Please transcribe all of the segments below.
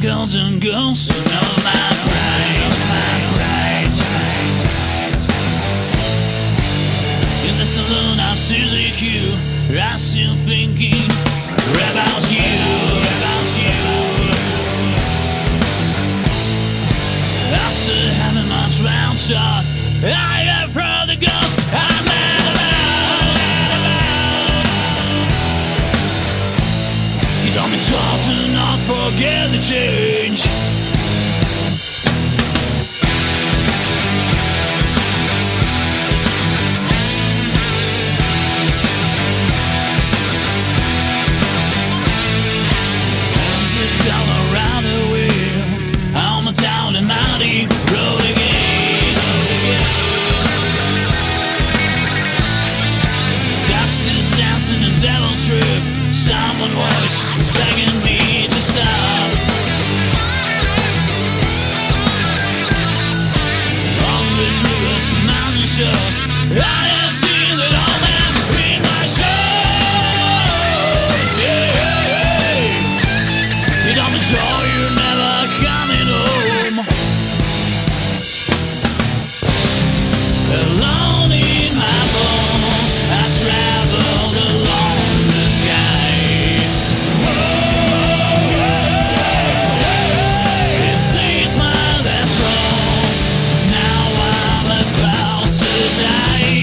golden ghost of my pride. In the saloon of Suzy Q, I'm still thinking about you. After having my drown shot, I have heard the ghost I'm mad about. He told me to not forget the change. Down and mighty road again. Dust is dancing in devil's strip. Someone voice is begging me to stop. On the rivers, mountain shores, I have seen that old man in my show. Yeah. You don't enjoy, you're never coming home. Alone in my bones, I traveled along the sky. It's these my last roads. Now I'm about to die.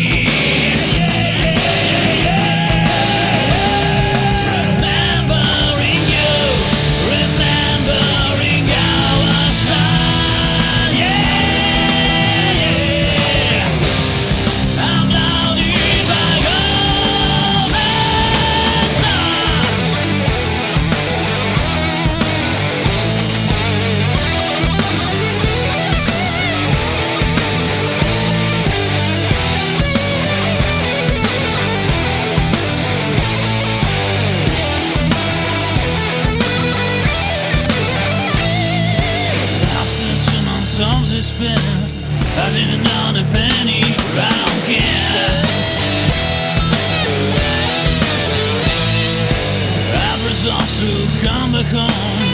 Remembering you, remembering our son. I'm loud in my golden sun. After 2 months of despair, I didn't earn a penny, I don't care. I've resolved to come back home.